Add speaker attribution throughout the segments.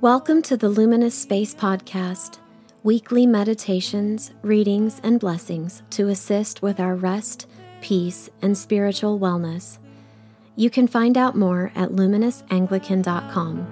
Speaker 1: Welcome to the Luminous Space Podcast, weekly meditations, readings, and blessings to assist with our rest, peace, and spiritual wellness. You can find out more at luminousanglican.com.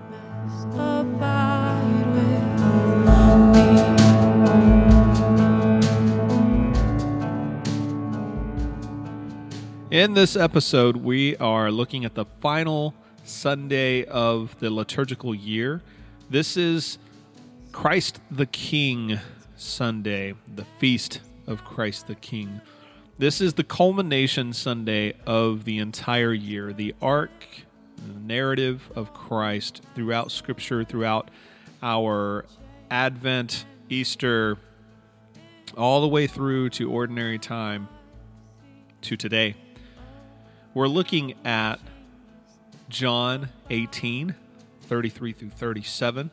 Speaker 2: In this episode, we are looking at the final Sunday of the liturgical year. This is Christ the King Sunday, the Feast of Christ the King. This is the culmination Sunday of the entire year, the arc, the narrative of Christ throughout Scripture, throughout our Advent, Easter, all the way through to ordinary time to today. We're looking at John 18, 33 through 37.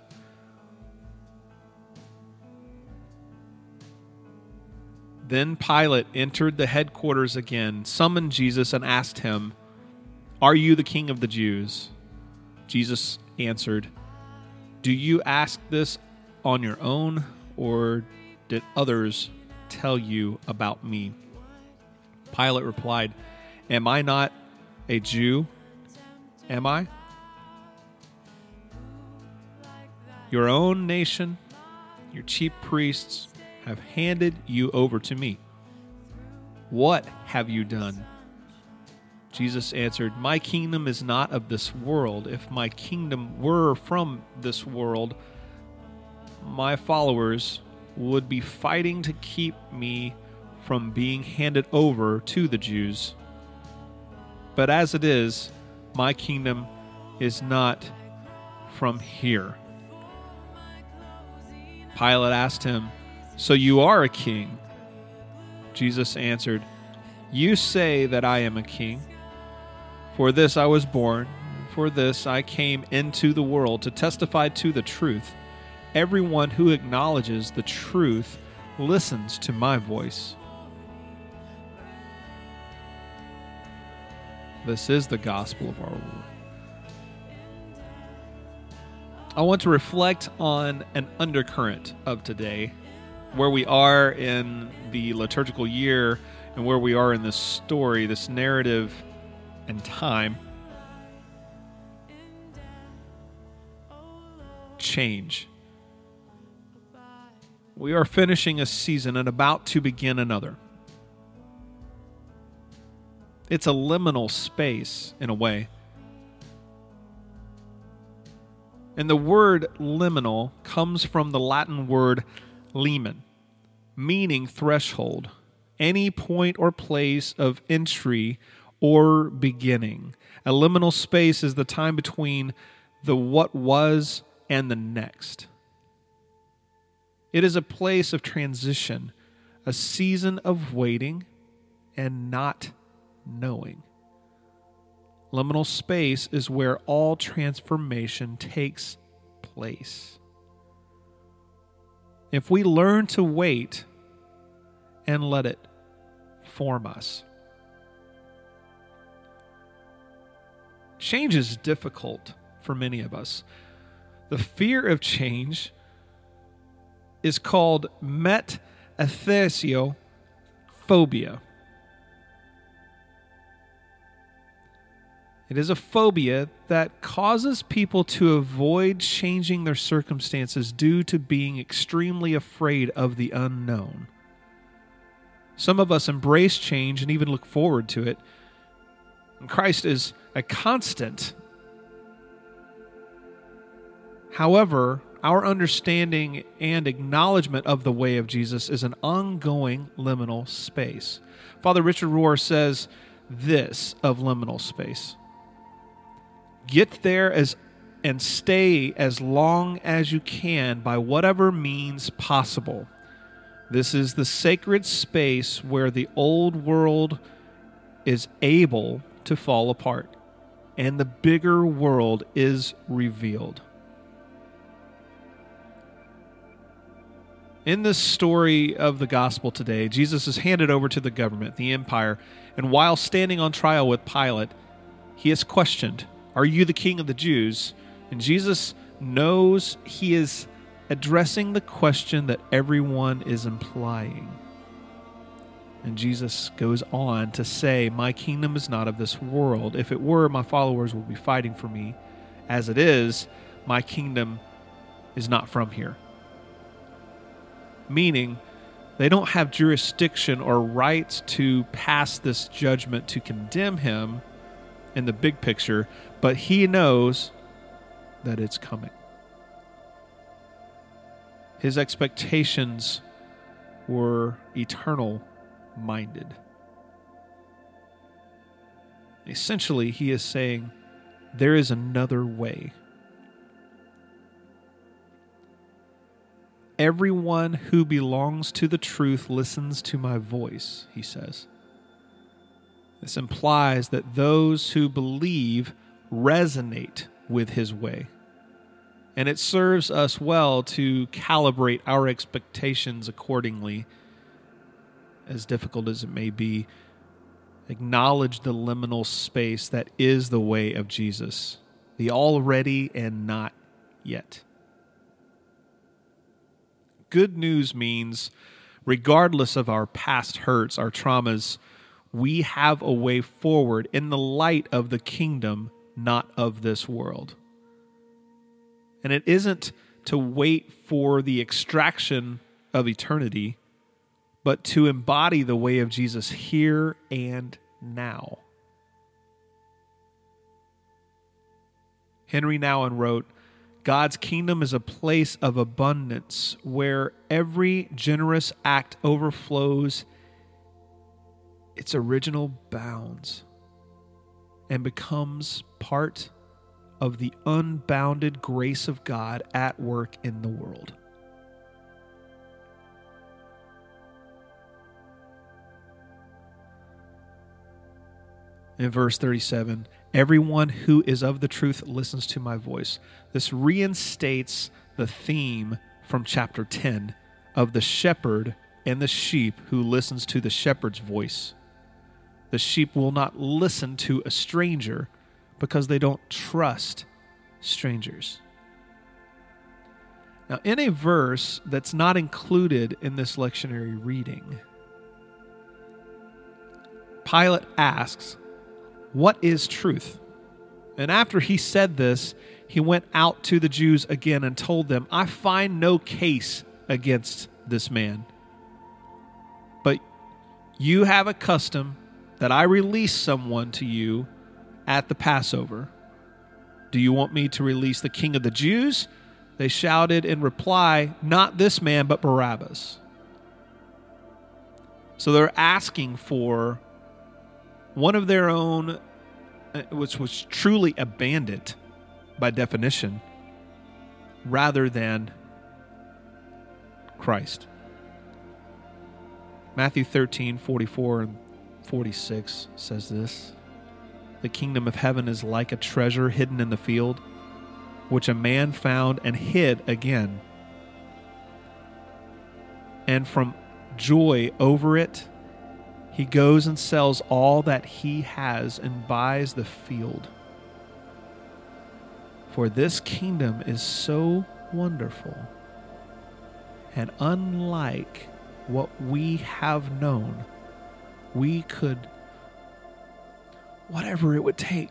Speaker 2: Then Pilate entered the headquarters again, summoned Jesus, and asked him, "Are you the king of the Jews?" Jesus answered, "Do you ask this on your own, or did others tell you about me?" Pilate replied, "Am I not a Jew? Am I? Your own nation, your chief priests, have handed you over to me. What have you done?" Jesus answered, "My kingdom is not of this world. If my kingdom were from this world, my followers would be fighting to keep me from being handed over to the Jews. But as it is, my kingdom is not from here." Pilate asked him, "So you are a king?" Jesus answered, "You say that I am a king. For this I was born, and for this I came into the world, to testify to the truth. Everyone who acknowledges the truth listens to my voice." This is the gospel of our Lord. I want to reflect on an undercurrent of today, where we are in the liturgical year and where we are in this story, this narrative and time. Change. We are finishing a season and about to begin another. It's a liminal space, in a way. And the word liminal comes from the Latin word limen, meaning threshold, any point or place of entry or beginning. A liminal space is the time between the what was and the next. It is a place of transition, a season of waiting and not knowing. Liminal space is where all transformation takes place. If we learn to wait and let it form us. Change is difficult for many of us. The fear of change is called metathesiophobia. It is a phobia that causes people to avoid changing their circumstances due to being extremely afraid of the unknown. Some of us embrace change and even look forward to it. And Christ is a constant. However, our understanding and acknowledgement of the way of Jesus is an ongoing liminal space. Father Richard Rohr says this of liminal space: get there and stay as long as you can by whatever means possible. This is the sacred space where the old world is able to fall apart and the bigger world is revealed. In this story of the gospel today, Jesus is handed over to the government, the empire, and while standing on trial with Pilate, he is questioned, "Are you the king of the Jews?" And Jesus knows he is addressing the question that everyone is implying. And Jesus goes on to say, my kingdom is not of this world. If it were, my followers would be fighting for me. As it is, my kingdom is not from here. Meaning, they don't have jurisdiction or right to pass this judgment to condemn him in the big picture, but he knows that it's coming. His expectations were eternal minded. Essentially, he is saying, there is another way. Everyone who belongs to the truth listens to my voice, he says. This implies that those who believe resonate with his way. And it serves us well to calibrate our expectations accordingly, as difficult as it may be. Acknowledge the liminal space that is the way of Jesus, the already and not yet. Good news means, regardless of our past hurts, our traumas, we have a way forward in the light of the kingdom, not of this world. And it isn't to wait for the extraction of eternity, but to embody the way of Jesus here and now. Henry Nouwen wrote, God's kingdom is a place of abundance where every generous act overflows its original bounds and becomes part of the unbounded grace of God at work in the world. In verse 37, everyone who is of the truth listens to my voice. This reinstates the theme from chapter 10 of the shepherd and the sheep who listens to the shepherd's voice. The sheep will not listen to a stranger because they don't trust strangers. Now, in a verse that's not included in this lectionary reading, Pilate asks, what is truth? And after he said this, he went out to the Jews again and told them, I find no case against this man. But you have a custom that I release someone to you at the Passover. Do you want me to release the king of the Jews? They shouted in reply, not this man, but Barabbas. So they're asking for one of their own, which was truly a bandit by definition, rather than Christ. Matthew 13:44 and 46 says this, the kingdom of heaven is like a treasure hidden in the field, which a man found and hid again. And from joy over it, he goes and sells all that he has and buys the field. For this kingdom is so wonderful and unlike what we have known, we could, whatever it would take,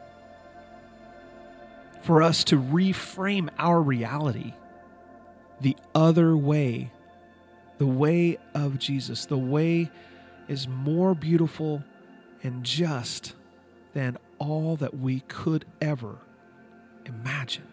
Speaker 2: for us to reframe our reality the other way, the way of Jesus. The way is more beautiful and just than all that we could ever imagine.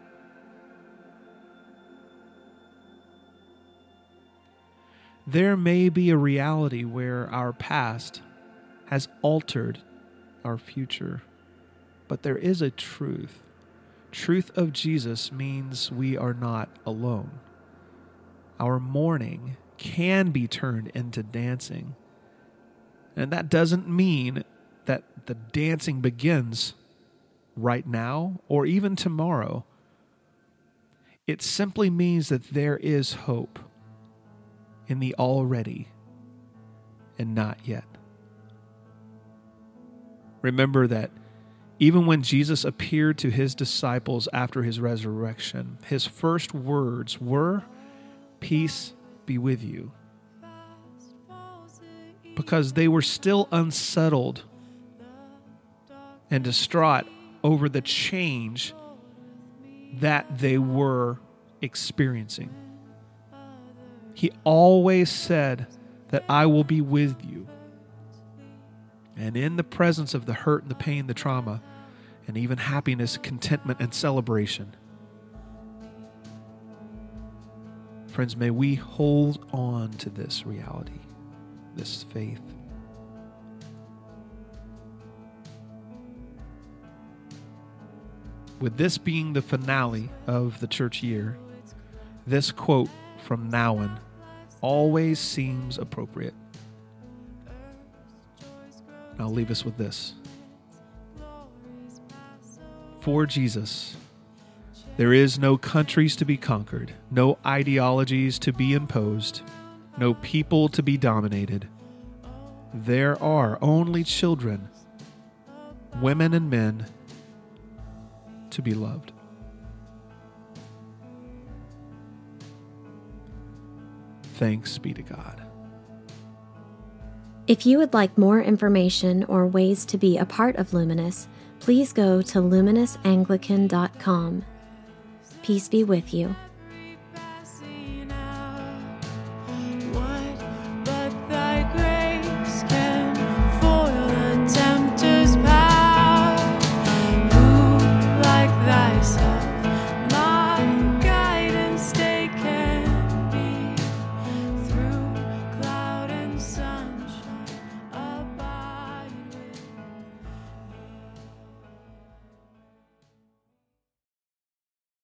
Speaker 2: There may be a reality where our past has altered our future, but there is a truth. Truth of Jesus means we are not alone. Our mourning can be turned into dancing. And that doesn't mean that the dancing begins right now or even tomorrow. It simply means that there is hope in the already and not yet. Remember that Even when Jesus appeared to his disciples after his resurrection, his first words were, "Peace be with you." Because they were still unsettled and distraught over the change that they were experiencing. He always said that I will be with you. And in the presence of the hurt and the pain, the trauma, and even happiness, contentment, and celebration. Friends, may we hold on to this reality, this faith. With this being the finale of the church year, this quote from Nouwen always seems appropriate. I'll leave us with this. For Jesus, there is no countries to be conquered, no ideologies to be imposed, no people to be dominated. There are only children, women and men to be loved. Thanks be to God.
Speaker 1: If you would like more information or ways to be a part of Luminous, please go to luminousAnglican.com. Peace be with you.